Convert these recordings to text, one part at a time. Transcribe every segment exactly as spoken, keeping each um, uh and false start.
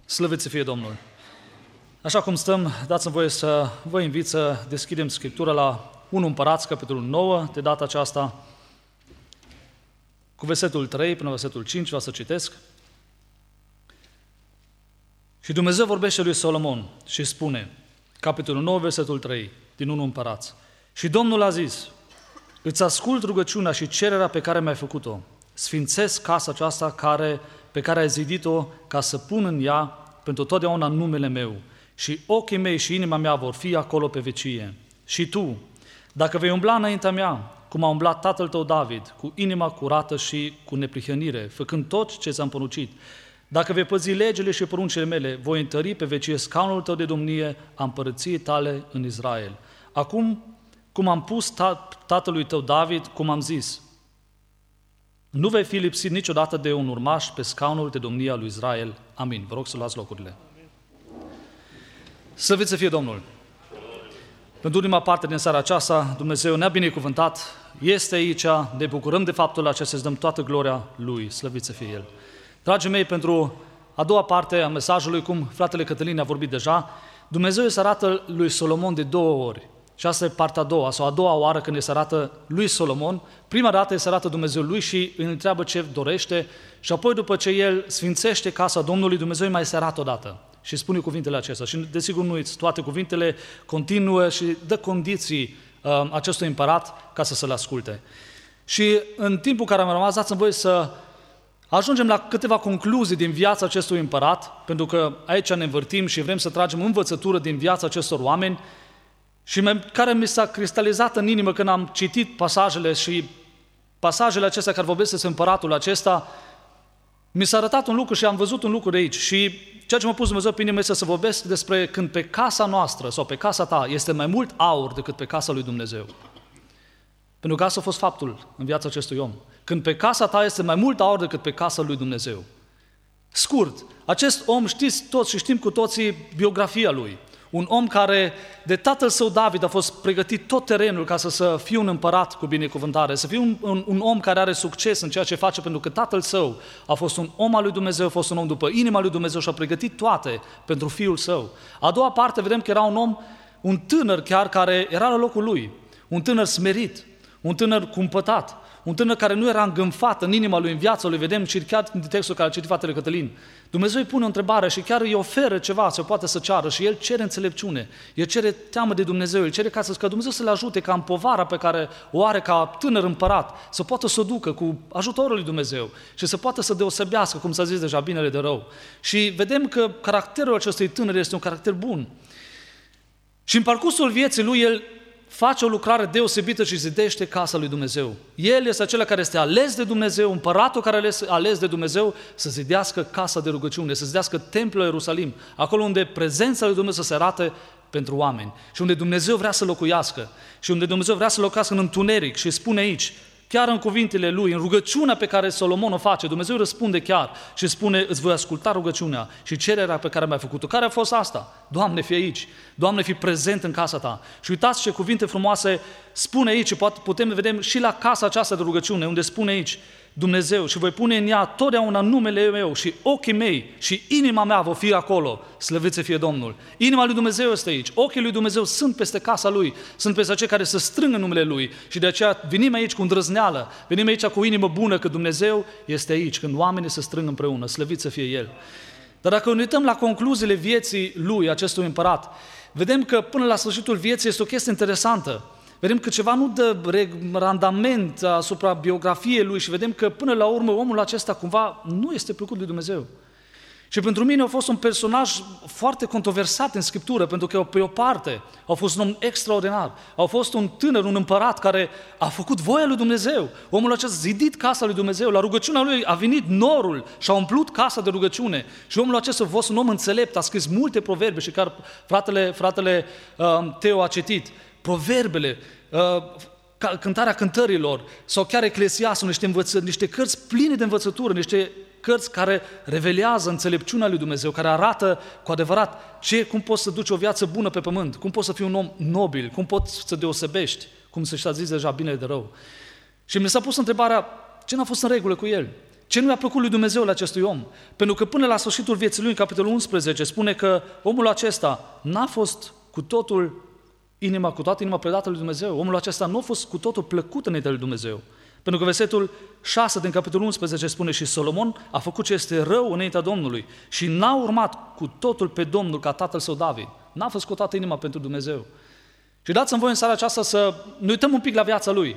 Slăvit să fie Domnul! Așa cum stăm, dați-mi voie să vă invit să deschidem Scriptura la unu Împărați, capitolul nouă, de data aceasta, cu versetul trei până versetul cinci, vreau să citesc. Și Dumnezeu vorbește lui Solomon și spune, capitolul nouă, versetul trei, din unu Împărați. Și Domnul a zis, îți ascult rugăciunea și cererea pe care mi-ai făcut-o. Sfințesc casa aceasta care, pe care ai zidit-o ca să pun în ea pentru totdeauna numele meu. Și ochii mei și inima mea vor fi acolo pe vecie. Și tu, dacă vei umbla înaintea mea, cum a umblat tatăl tău David, cu inima curată și cu neprihănire, făcând tot ce ți-am poruncit, dacă vei păzi legile și poruncile mele, voi întări pe vecie scaunul tău de domnie a împărăției tale în Israel. Acum, cum am pus tatălui tău David, cum am zis, nu vei fi lipsit niciodată de un urmaș pe scaunul de domnie al lui Israel. Amin. Vă rog să luați locurile. Slăvit să fie Domnul! Pentru ultima parte din seara aceasta, Dumnezeu ne-a binecuvântat, este aici, ne bucurăm de faptul acesta, să dăm toată gloria Lui, slăvit să fie El. Dragii mei, pentru a doua parte a mesajului, cum fratele Cătălin a vorbit deja, Dumnezeu îi se arată lui Solomon de două ori. Și asta e partea a doua, sau a doua oară când îi se arată lui Solomon. Prima dată îi se arată Dumnezeu lui și îi întreabă ce dorește și apoi după ce el sfințește casa Domnului, Dumnezeu îi mai se arată odată și spune cuvintele acestea. Și desigur nu uiți, toate cuvintele continuă și dă condiții uh, acestui împărat ca să se le asculte. Și în timpul care am rămas, dați-mi voie să ajungem la câteva concluzii din viața acestui împărat, pentru că aici ne învârtim și vrem să tragem învățătură din viața acestor oameni, și care mi s-a cristalizat în inimă când am citit pasajele și pasajele acestea care vorbesc despre împăratul acesta, mi s-a arătat un lucru și am văzut un lucru de aici. Și ceea ce m-a pus Dumnezeu pe inimă este să vorbesc despre când pe casa noastră sau pe casa ta este mai mult aur decât pe casa lui Dumnezeu. Pentru că asta a fost faptul în viața acestui om. Când pe casa ta este mai mult aur decât pe casa lui Dumnezeu. Scurt, acest om știți toți și știm cu toții biografia lui. Un om care de tatăl său David a fost pregătit tot terenul ca să, să fie un împărat cu binecuvântare, să fie un, un, un om care are succes în ceea ce face, pentru că tatăl său a fost un om al lui Dumnezeu, a fost un om după inima lui Dumnezeu și a pregătit toate pentru fiul său. A doua parte vedem că era un om, un tânăr chiar care era la locul lui, un tânăr smerit, un tânăr cumpătat, un tânăr care nu era îngânfat în inima lui, în viața lui, vedem și chiar din textul care a citit fratele Cătălin. Dumnezeu îi pune o întrebare și chiar îi oferă ceva să poată să ceară și el cere înțelepciune, el cere teamă de Dumnezeu, el cere ca, să, ca Dumnezeu să le ajute ca în povara pe care o are ca tânăr împărat, să poată să o ducă cu ajutorul lui Dumnezeu și să poată să deosebească, cum s-a zis deja, binele de rău. Și vedem că caracterul acestui tânăr este un caracter bun. Și în parcursul vieții lui, el face o lucrare deosebită și zidește casa lui Dumnezeu. El este acela care este ales de Dumnezeu, împăratul care este ales de Dumnezeu să zidească casa de rugăciune, să zidească templul Ierusalim, acolo unde prezența lui Dumnezeu să se arate pentru oameni și unde Dumnezeu vrea să locuiască și unde Dumnezeu vrea să locuiască în întuneric și spune aici, chiar în cuvintele lui, în rugăciunea pe care Solomon o face, Dumnezeu răspunde chiar și spune, îți voi asculta rugăciunea și cererea pe care mi-ai făcut-o. Care a fost asta? Doamne, fii aici. Doamne, fii prezent în casa ta. Și uitați ce cuvinte frumoase spune aici, putem vedem și la casa aceasta de rugăciune, unde spune aici, Dumnezeu, și voi pune în ea totdeauna numele meu și ochii mei și inima mea vor fi acolo. Slăvit să fie Domnul. Inima lui Dumnezeu este aici. Ochii lui Dumnezeu sunt peste casa lui, sunt peste cei care se strâng în numele lui și de aceea venim aici cu îndrăzneală, venim aici cu o inimă bună că Dumnezeu este aici, când oamenii se strâng împreună. Slăvit să fie El. Dar dacă ne uităm la concluziile vieții lui, acestui împărat, vedem că până la sfârșitul vieții este o chestie interesantă. Vedem că ceva nu dă randament asupra biografiei lui și vedem că până la urmă omul acesta cumva nu este plăcut lui Dumnezeu. Și pentru mine a fost un personaj foarte controversat în Scriptură, pentru că pe o parte a fost un om extraordinar, a fost un tânăr, un împărat care a făcut voia lui Dumnezeu. Omul acesta a zidit casa lui Dumnezeu, la rugăciunea lui a venit norul și a umplut casa de rugăciune. Și omul acesta a fost un om înțelept, a scris multe proverbe și chiar fratele, fratele uh, Teo a citit. Proverbele, uh, cântarea cântărilor sau chiar Eclesiastul, niște, învăță, niște cărți pline de învățătură, niște cărți care revelează înțelepciunea lui Dumnezeu, care arată cu adevărat ce, cum poți să duci o viață bună pe pământ, cum poți să fii un om nobil, cum poți să deosebești, cum se și-a zis deja bine de rău. Și mi s-a pus întrebarea, ce n-a fost în regulă cu el? Ce nu i-a plăcut lui Dumnezeu la acestui om? Pentru că până la sfârșitul vieții lui, în capitolul unsprezece, spune că omul acesta n-a fost cu totul inima, cu toată inima predată lui Dumnezeu. Omul acesta nu a fost cu totul plăcut înaintea lui Dumnezeu. Pentru că versetul șase din capitolul unsprezece spune și Solomon a făcut ce este rău înaintea Domnului și n-a urmat cu totul pe Domnul ca tatăl său David. N-a fost cu toată inima pentru Dumnezeu. Și dați-mi voi în seara aceasta să ne uităm un pic la viața lui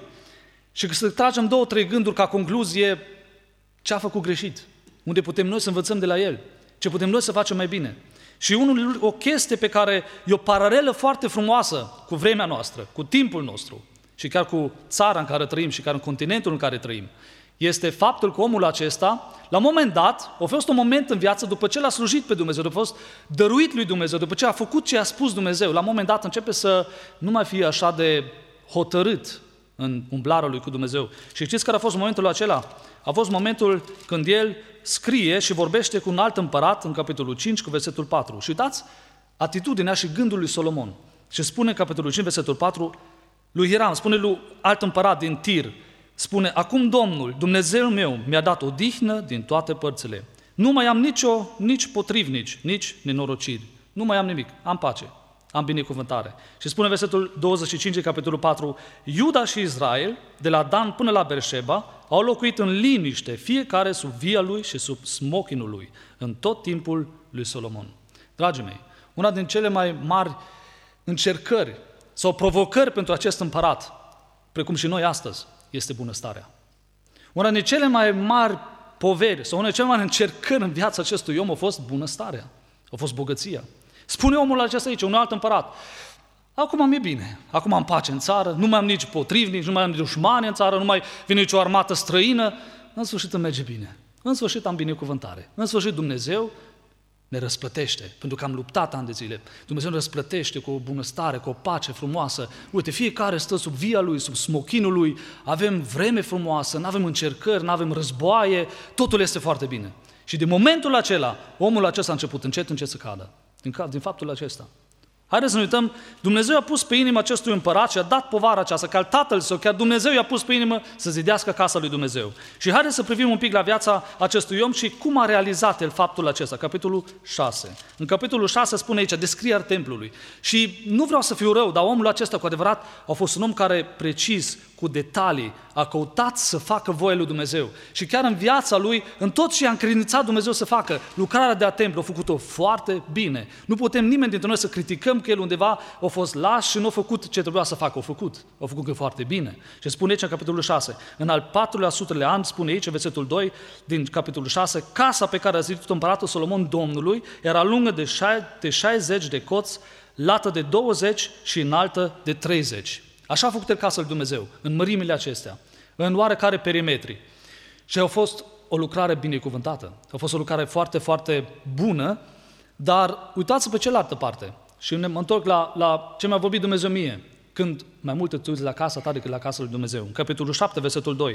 și să tragem două, trei gânduri ca concluzie ce a făcut greșit, unde putem noi să învățăm de la el, ce putem noi să facem mai bine. Și unul, o chestie pe care e o paralelă foarte frumoasă cu vremea noastră, cu timpul nostru și chiar cu țara în care trăim și chiar în continentul în care trăim, este faptul că omul acesta, la un moment dat, a fost un moment în viață după ce l-a slujit pe Dumnezeu, după ce a fost dăruit lui Dumnezeu, după ce a făcut ce a spus Dumnezeu, la un moment dat începe să nu mai fie așa de hotărât în umblarea lui cu Dumnezeu. Și știți care a fost momentul acela? A fost momentul când el scrie și vorbește cu un alt împărat în capitolul cinci cu versetul patru. Și uitați atitudinea și gândul lui Solomon. Și spune în capitolul cinci, versetul patru, lui Hiram, spune lui alt împărat din Tir, spune, acum Domnul, Dumnezeul meu, mi-a dat odihnă din toate părțile. Nu mai am nicio, nici potrivnici, nici nenorociri. Nu mai am nimic, am pace, am binecuvântare. Și spune versetul douăzeci și cinci, capitolul patru, Iuda și Israel, de la Dan până la Berșeba, au locuit în liniște, fiecare sub via lui și sub smochinul lui, în tot timpul lui Solomon. Dragii mei, una din cele mai mari încercări sau provocări pentru acest împărat, precum și noi astăzi, este bunăstarea. Una din cele mai mari poveri sau una din cele mai mari încercări în viața acestui om a fost bunăstarea, a fost bogăția. Spune omul acesta aici, un alt împărat, acum mi-e bine, acum am pace în țară, nu mai am nici potrivnici, nu mai am nici dușmani în țară, nu mai vine nicio armată străină, în sfârșit îmi merge bine, în sfârșit am binecuvântare, în sfârșit Dumnezeu ne răsplătește, pentru că am luptat ani de zile. Dumnezeu ne răsplătește cu o bunăstare, cu o pace frumoasă. Uite, fiecare stă sub via lui, sub smochinul lui, avem vreme frumoasă, nu avem încercări, nu avem războaie, totul este foarte bine. Și din momentul acela, omul acesta a început încet, încet să cadă, din, din faptul acesta. Haideți să ne uităm, Dumnezeu a pus pe inimă acestui împărat și a dat povara aceasta, că al tatăl său, chiar Dumnezeu i-a pus pe inimă să zidească casa lui Dumnezeu. Și haideți să privim un pic la viața acestui om și cum a realizat el faptul acesta, capitolul șase. În capitolul șase spune aici, descrierea templului. Și nu vreau să fiu rău, dar omul acesta cu adevărat a fost un om care precis, cu detalii, a căutat să facă voia lui Dumnezeu. Și chiar în viața lui, în tot ce a încredințat Dumnezeu să facă, lucrarea de a templu a făcut-o foarte bine. Nu putem nimeni dintre noi să criticăm că el undeva a fost las și nu a făcut ce trebuia să facă. A făcut, a făcut că foarte bine. Și spune aici în capitolul șase, în al patrulea sutelea an, spune aici, versetul doi din capitolul șase, casa pe care a zidit-o împăratul Solomon Domnului era lungă de șaizeci de coți, lată de douăzeci și înaltă de treizeci. Așa a făcut el casa lui Dumnezeu, în mărimile acestea, în oarecare perimetri. Și a fost o lucrare binecuvântată, a fost o lucrare foarte, foarte bună, dar uitați pe cealaltă parte și ne mă întorc la, la ce mi-a vorbit Dumnezeu mie, când mai mult te uiți la casa ta decât la casa lui Dumnezeu. În capitolul șapte, versetul doi.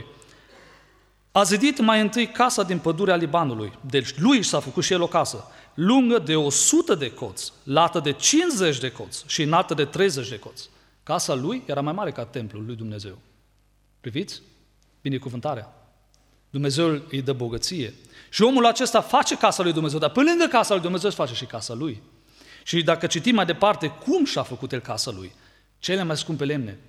A zidit mai întâi casa din pădurea Libanului, deci lui s-a făcut și el o casă, lungă de o sută de coți, lată de cincizeci de coți și înaltă de treizeci de coți. Casa lui era mai mare ca templul lui Dumnezeu. Priviți? Binecuvântarea. Dumnezeu îi dă bogăție. Și omul acesta face casa lui Dumnezeu, dar pe lângă casa lui Dumnezeu își face și casa lui. Și dacă citim mai departe cum și-a făcut el casa lui, cele mai scumpe lemne,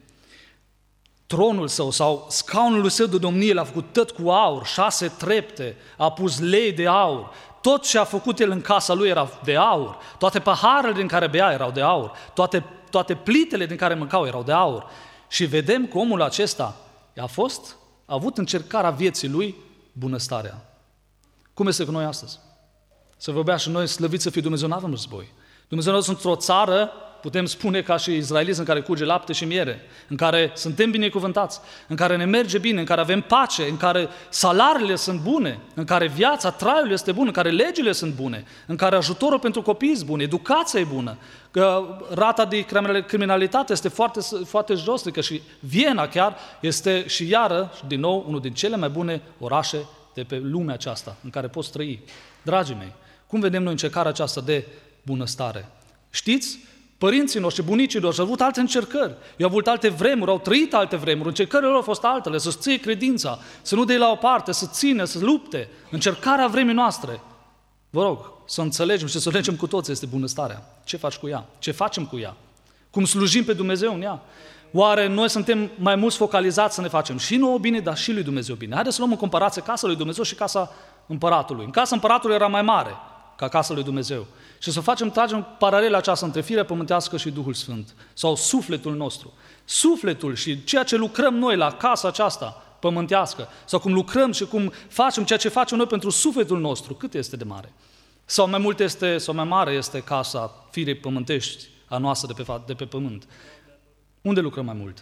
tronul său sau scaunul său de domnie l-a făcut tot cu aur, șase trepte, a pus lei de aur, tot ce a făcut el în casa lui era de aur, toate paharele din care bea erau de aur, toate toate plitele din care mâncau erau de aur. Și vedem că omul acesta a fost, a avut încercarea vieții lui bunăstarea. Cum este cu noi astăzi? Să vorbea și noi, slăviți să fie Dumnezeu, nu avem război. Dumnezeu nu într-o țară, putem spune ca și izraeliți, în care curge lapte și miere, în care suntem binecuvântați, în care ne merge bine, în care avem pace, în care salariile sunt bune, în care viața, traiul este bun, în care legile sunt bune, în care ajutorul pentru copii este bun, educația e bună, că rata de criminalitate este foarte, foarte josnică și Viena chiar este și iară, din nou, unul din cele mai bune orașe de pe lumea aceasta, în care poți trăi. Dragii mei, cum vedem noi încercarea aceasta de bunăstare? Știți, Părinții noștri, bunicii noștri au avut alte încercări, au avut alte vremuri, au trăit alte vremuri, încercările lor au fost altele, să-ți ție credința, să nu dai la o parte, să țină, să lupte. Încercarea vremii noastre. Vă rog, să înțelegem și să înțelegem cu toți este bunăstarea. Ce faci cu ea? Ce facem cu ea? Cum slujim pe Dumnezeu în ea? Oare noi suntem mai mulți focalizați să ne facem și nouă bine, dar și lui Dumnezeu bine? Haideți să luăm în comparație casa lui Dumnezeu și casa împăratului. În casa împăratului era mai mare ca casa lui Dumnezeu. Și să facem, tragem paralele aceasta între firea pământească și Duhul Sfânt. Sau sufletul nostru. Sufletul și ceea ce lucrăm noi la casa aceasta pământească. Sau cum lucrăm și cum facem ceea ce facem noi pentru sufletul nostru. Cât este de mare? Sau mai mult este, sau mai mare este casa firei pământești a noastră de pe, de pe pământ. Unde lucrăm mai mult?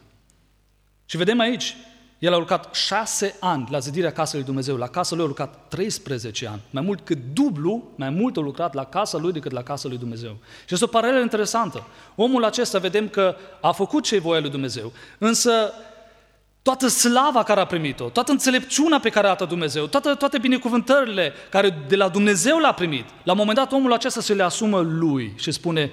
Și vedem aici, el a lucrat șase ani la zidirea casei lui Dumnezeu. La casa lui a lucrat treisprezece ani. Mai mult cât dublu, mai mult a lucrat la casa lui decât la casa lui Dumnezeu. Și este o paralelă interesantă. Omul acesta vedem că a făcut ce-i voia lui Dumnezeu, însă toată slava care a primit-o, toată înțelepciunea pe care a dat Dumnezeu, toate, toate binecuvântările care de la Dumnezeu l-a primit, la un moment dat omul acesta se le asumă lui și spune: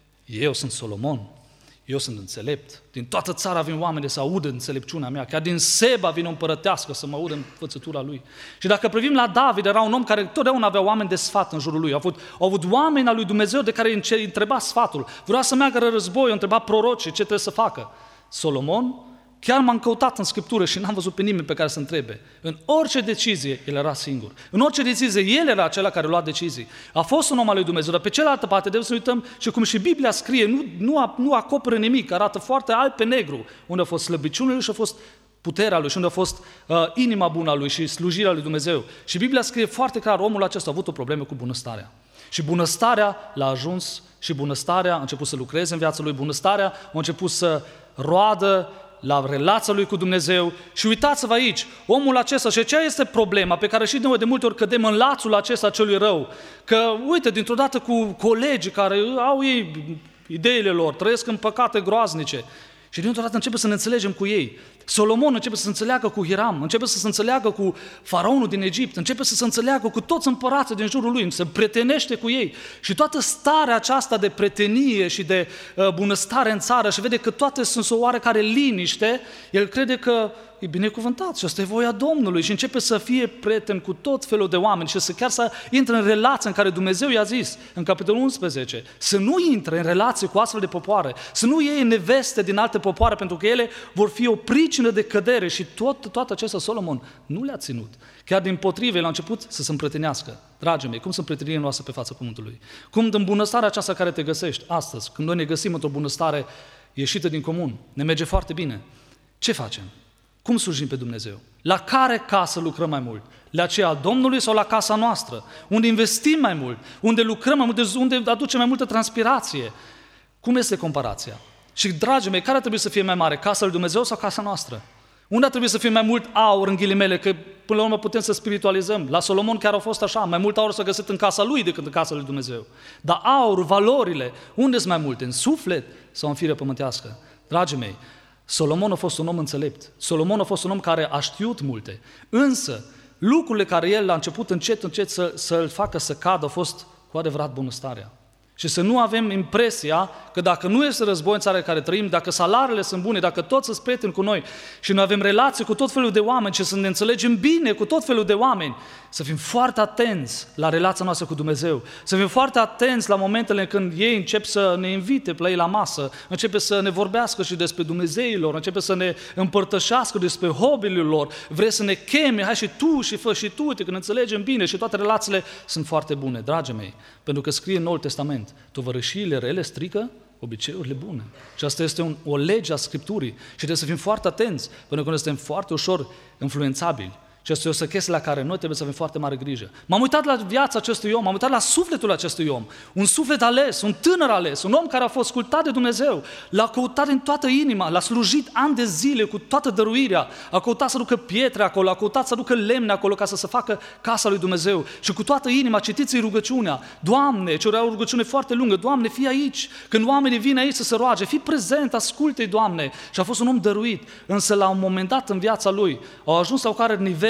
eu sunt Solomon, eu sunt înțelept, din toată țara vin oameni să audă înțelepciunea mea, chiar din Seba vine o împărătească să mă audă învățătura lui. Și dacă privim la David, era un om care totdeauna avea oameni de sfat în jurul lui, au avut, au avut oameni al lui Dumnezeu de care îi întreba sfatul, vrea să meargă în război, întreba proroci ce trebuie să facă. Solomon, chiar m-am căutat în Scriptură și n-am văzut pe nimeni pe care să întrebe. În orice decizie, el era singur. În orice decizie, el era acela care lua decizii. A fost un om al lui Dumnezeu, dar pe cealaltă parte trebuie să uităm și cum și Biblia scrie, nu, nu, nu acoperă nimic, arată foarte alb pe negru, unde a fost slăbiciunile lui și a fost puterea lui și unde a fost uh, inima bună a lui și slujirea lui Dumnezeu. Și Biblia scrie foarte clar, omul acesta a avut o problemă cu bunăstarea. Și bunăstarea l-a ajuns și bunăstarea a început să lucreze în viața lui, bunăstarea a început să roadă la relația lui cu Dumnezeu. Și uitați-vă aici, omul acesta, și ce este problema pe care și noi de multe ori cădem în lațul acesta celui rău, că uite, dintr-o dată cu colegii care au ei ideile lor, trăiesc în păcate groaznice și dintr-o dată începe să ne înțelegem cu ei. Solomon începe să se înțeleagă cu Hiram, începe să se înțeleagă cu faraonul din Egipt, începe să se înțeleagă cu toți împărații din jurul lui, se prietenește cu ei. Și toată starea aceasta de prietenie și de uh, bunăstare în țară și vede că toate sunt o oarecare liniște, el crede că e binecuvântat și asta e voia Domnului și începe să fie prieten cu tot felul de oameni și să chiar să intre în relație în care Dumnezeu i-a zis în capitolul unsprezece, să nu intre în relație cu astfel de popoare, să nu iei neveste din alte popoare pentru că ele vor fi o pricină de cădere și tot, toată acesta Solomon nu le-a ținut. Chiar din potrivă, el a început să se împrietenească. Dragii mei, cum sunt prieteniile noastre pe fața pământului? Cum în bunăstarea aceasta care te găsești astăzi, când noi ne găsim într-o bunăstare ieșită din comun, ne merge foarte bine. Ce facem? Cum slujim pe Dumnezeu? La care casă lucrăm mai mult? La aceea a Domnului sau la casa noastră? Unde investim mai mult? Unde lucrăm mai mult? Unde aducem mai multă transpirație? Cum este comparația? Și, dragii mei, care trebuie să fie mai mare? Casa lui Dumnezeu sau casa noastră? Unde trebuie să fie mai mult aur în ghilimele? Că până la urmă putem să spiritualizăm. La Solomon chiar a fost așa. Mai mult aur s-a găsit în casa lui decât în casa lui Dumnezeu. Dar aurul, valorile, unde sunt mai multe? În suflet sau în firea pământească? Dragii mei, Solomon a fost un om înțelept. Solomon a fost un om care a știut multe. Însă, lucrurile care el a început încet, încet să, să-l facă să cadă, au fost cu adevărat bunăstarea. Și să nu avem impresia că dacă nu este război în țara în care trăim, dacă salariile sunt bune, dacă toți sunt prieteni cu noi și noi avem relații cu tot felul de oameni și să ne înțelegem bine cu tot felul de oameni, să fim foarte atenți la relația noastră cu Dumnezeu, să fim foarte atenți la momentele când ei încep să ne invite la ei la masă, începe să ne vorbească și despre Dumnezeilor, începe să ne împărtășească despre hobby-urile lor, vrei să ne cheme, hai și tu și fă și tu, uite, când înțelegem bine și toate relațiile sunt foarte bune, dragii mei, pentru că scrie în Noul Testament, tovărășiile rele strică obiceiurile bune. Și asta este un, o lege a Scripturii și trebuie să fim foarte atenți, pentru că noi suntem foarte ușor influențabili. Și asta este o chestie la care noi trebuie să avem foarte mare grijă. M-am uitat la viața acestui om, m-am uitat la sufletul acestui om. Un suflet ales, un tânăr ales, un om care a fost ascultat de Dumnezeu, l-a căutat din toată inima, l-a slujit ani de zile cu toată dăruirea, a căutat să ducă pietre acolo, a căutat să ducă lemne acolo ca să se facă casa lui Dumnezeu. Și cu toată inima citiți-i rugăciunea. Doamne, ce era o rugăciune foarte lungă, Doamne, fii aici. Când oamenii vin aici să se roage, fii prezent, ascultă-i, Doamne. Și a fost un om dăruit, însă la un moment dat în viața lui au ajuns la o care nivel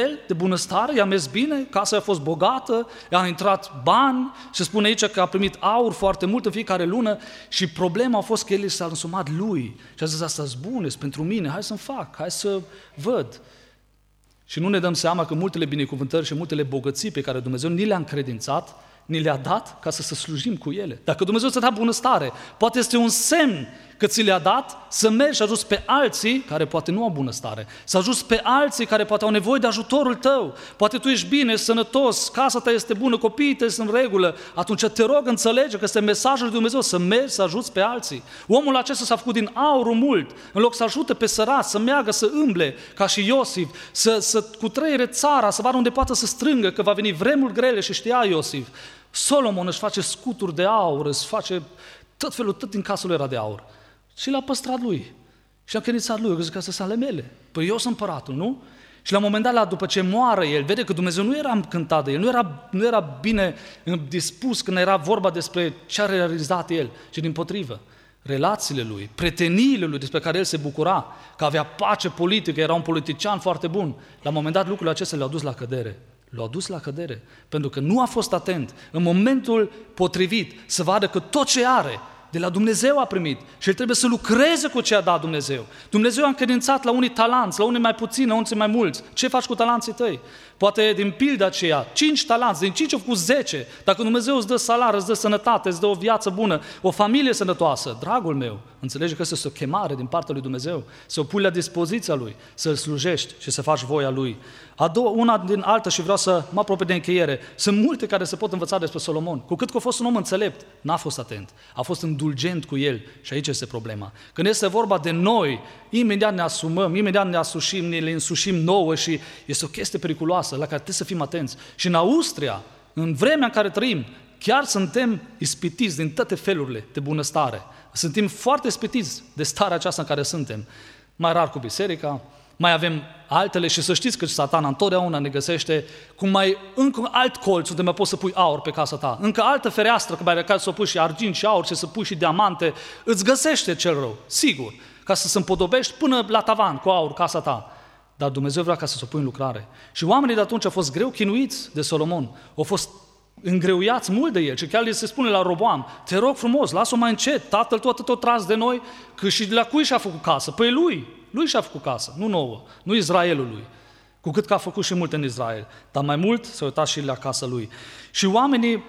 el de bunăstare, i-a mers bine, casa a fost bogată, i-a intrat bani, se spune aici că a primit aur foarte mult în fiecare lună și problema a fost că el s-a însumat lui și a zis, asta-s bune, pentru mine, hai să-mi fac, hai să văd. Și nu ne dăm seama că multele binecuvântări și multele bogății pe care Dumnezeu ni le-a încredințat, ni le-a dat ca să se slujim cu ele. Dacă Dumnezeu ți-a dat bunăstare, poate este un semn că ți le-a dat să mergi și ajuți pe alții care poate nu au bunăstare, să ajuți pe alții care poate au nevoie de ajutorul tău. Poate tu ești bine, sănătos, casa ta este bună, copiii tăi sunt în regulă, atunci te rog, înțelege că este mesajul lui Dumnezeu să mergi să ajuți pe alții. Omul acesta s-a făcut din aurul mult, în loc să ajute pe sărați, să meargă, să îmble, ca și Iosif, să, să cutreiere țara, să vadă unde poate să strângă, că va veni vremuri grele și știa Iosif. Solomon își face scuturi de aur, își face tot felul, tot din casă lui era de aur. Și l-a păstrat lui. Și a credințat lui, că zic că astea sunt ale mele. Păi eu sunt împăratul, nu? Și la un moment dat, la, după ce moară el, vede că Dumnezeu nu era încântat de el, nu era, nu era bine dispus când era vorba despre ce a realizat el, ci dimpotrivă. Relațiile lui, preteniile lui despre care el se bucura, că avea pace politică, era un politician foarte bun. La un moment dat lucrurile acestea le-au dus la cădere. L-au dus la cădere, pentru că nu a fost atent în momentul potrivit să vadă că tot ce are de la Dumnezeu a primit și el trebuie să lucreze cu ce a dat Dumnezeu. Dumnezeu a încredințat la unii talanți, la unii mai puțini, la unii mai mulți. Ce faci cu talanții tăi? Poate din pilda aceea, cinci talanți, din cinci au făcut zece. Dacă Dumnezeu îți dă salar, îți dă sănătate, îți dă o viață bună, o familie sănătoasă, dragul meu, înțelegi că este o chemare din partea lui Dumnezeu, să o pui la dispoziția Lui, să-L slujești și să faci voia Lui. A doua, una din alta și vreau să mă apropie de încheiere. Sunt multe care se pot învăța despre Solomon. Cu cât că a fost un om înțelept, n-a fost atent. A fost indulgent cu el și aici este problema. Când este vorba de noi, imediat ne asumăm, imediat ne asușim, ne le însușim nouă și este o chestie periculoasă la care trebuie să fim atenți. Și în Austria, în vremea în care trăim, chiar suntem ispitiți din toate felurile de bunăstare. Suntem foarte ispitiți de starea aceasta în care suntem. Mai rar cu biserica, mai avem altele și să știți că Satana întotdeauna ne găsește cu mai încă alt colț unde mai poți să pui aur pe casa ta, încă altă fereastră pe care să o pui și argint și aur și să pui și diamante, îți găsește cel rău, sigur, ca să se împodobești până la tavan cu aur casa ta. Dar Dumnezeu vrea ca să se o pui în lucrare. Și oamenii de atunci au fost greu chinuiți de Solomon, au fost îngreuiați mult de el și chiar li se spune la Roboam, te rog frumos, lasă-o mai încet, tatăl tot tot tras de noi, că și la cui și-a făcut casă? Păi lui, lui și-a făcut casă, nu nouă, nu Israelului, cu cât că a făcut și mult în Israel, dar mai mult s-a uitat și la casa lui. Și oamenii,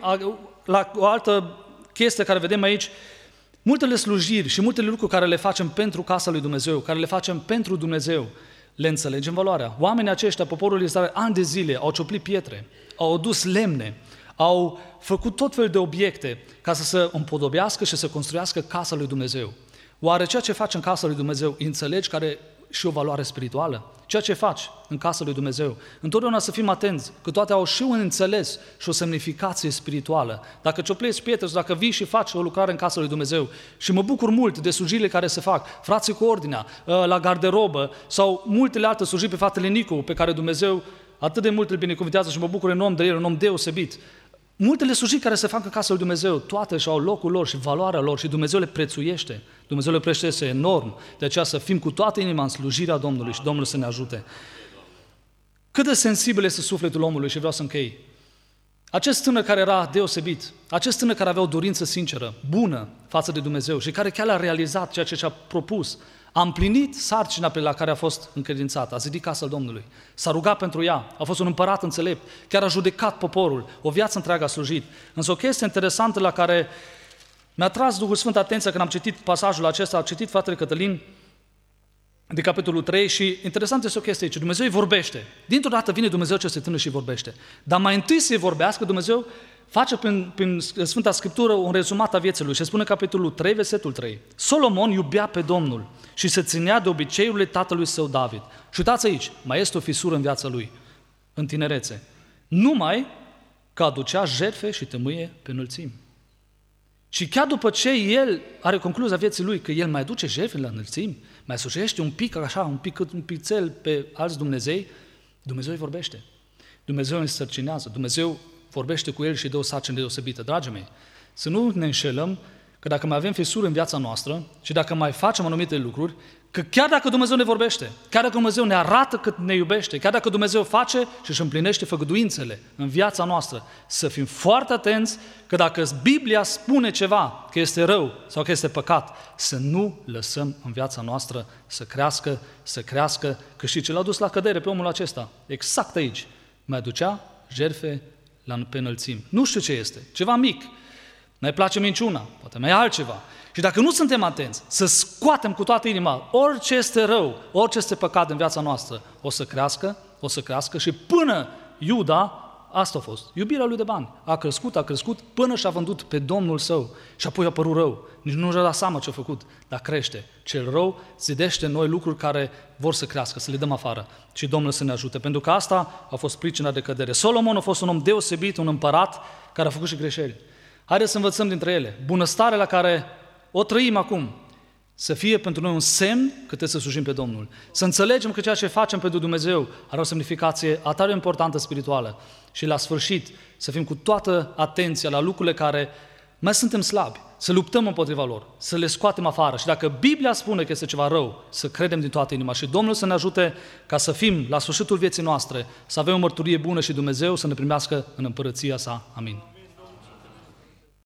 la o altă chestie care vedem aici, multele slujiri și multele lucruri care le facem pentru casa lui Dumnezeu, care le facem pentru Dumnezeu, le înțelegem valoarea. Oamenii aceștia, poporul Israel, ani de zile au cioplit pietre, au adus lemne, au făcut tot fel de obiecte ca să se împodobească și să construiască casa lui Dumnezeu. Oare ceea ce faci în casa lui Dumnezeu, înțelegi că are și o valoare spirituală? Ceea ce faci în casa lui Dumnezeu, întotdeauna să fim atenți, că toate au și un înțeles și o semnificație spirituală. Dacă cioplești pietre sau dacă vii și faci o lucrare în casa lui Dumnezeu, și mă bucur mult de slujirile care se fac, frații cu ordinea, la garderobă sau multele alte slujiri pe fratele Nicu, pe care Dumnezeu atât de mult îl binecuvintează și mă bucur în om de el, un om deosebit. Multele slujiri care se fac în casa lui Dumnezeu, toate și-au locul lor și valoarea lor și Dumnezeu le prețuiește. Dumnezeu le prețuiește enorm. De aceea să fim cu toată inima în slujirea Domnului și Domnul să ne ajute. Cât de sensibil este sufletul omului și vreau să închei. Acest tânăr care era deosebit, acest tânăr care avea o dorință sinceră, bună față de Dumnezeu și care chiar a realizat ceea ce și-a propus, a împlinit sarcina pe la care a fost încredințat, a zidit casa Domnului, s-a rugat pentru ea, a fost un împărat înțelept, chiar a judecat poporul, o viață întreagă a slujit. Însă o chestie interesantă la care mi-a tras Duhul Sfânt atenția când am citit pasajul acesta, a citit fratele Cătălin de capitolul trei și interesant este o chestie aici, Dumnezeu îi vorbește. Dintr-o dată vine Dumnezeu aceste tânăr și îi vorbește. Dar mai întâi să-i vorbească, Dumnezeu face prin, prin Sfânta Scriptură un rezumat a vieții lui și spune capitolul trei, versetul trei. Solomon iubea pe Domnul și se ținea de obiceiurile tatălui său David. Și uitați aici, mai este o fisură în viața lui, în tinerețe. Numai că aducea jertfe și tămâie pe înălțimi. Și chiar după ce el are concluzia vieții lui că el mai aduce jertfe la înălțimi, mai slujește un pic așa, un pic un pițel pe alți Dumnezei, Dumnezeu îi vorbește. Dumnezeu îi însărcinează, Dumnezeu vorbește cu el și dă o sarcină deosebită. Dragii mei, să nu ne înșelăm că dacă mai avem fisuri în viața noastră și dacă mai facem anumite lucruri, că chiar dacă Dumnezeu ne vorbește, chiar dacă Dumnezeu ne arată cât ne iubește, chiar dacă Dumnezeu face și își împlinește făgăduințele în viața noastră, să fim foarte atenți că dacă Biblia spune ceva că este rău sau că este păcat, să nu lăsăm în viața noastră să crească, să crească, că și ce l-a dus la cădere pe omul acesta, exact aici, mai aducea jertfe la pe înălțimi. Nu știu ce este, ceva mic, ne place minciuna, poate mai e altceva. Și dacă nu suntem atenți să scoatem cu toată inima orice este rău, orice este păcat în viața noastră, o să crească, o să crească și până Iuda, asta a fost, iubirea lui de bani, a crescut, a crescut, până și-a vândut pe Domnul său și apoi a părut rău. Nici nu și-a dat seama ce a făcut, dar crește. Cel rău zidește în noi lucruri care vor să crească, să le dăm afară și Domnul să ne ajute, pentru că asta a fost pricina de cădere. Solomon a fost un om deosebit, un împărat care a făcut și greșeli. Haideți să învățăm dintre ele. Bunăstarea la care o trăim acum, să fie pentru noi un semn că trebuie să slujim pe Domnul. Să înțelegem că ceea ce facem pentru Dumnezeu are o semnificație atât de importantă spirituală. Și la sfârșit să fim cu toată atenția la lucrurile care mai suntem slabi, să luptăm împotriva lor, să le scoatem afară. Și dacă Biblia spune că este ceva rău, să credem din toată inima. Și Domnul să ne ajute ca să fim la sfârșitul vieții noastre, să avem o mărturie bună și Dumnezeu să ne primească în împărăția sa. Amin.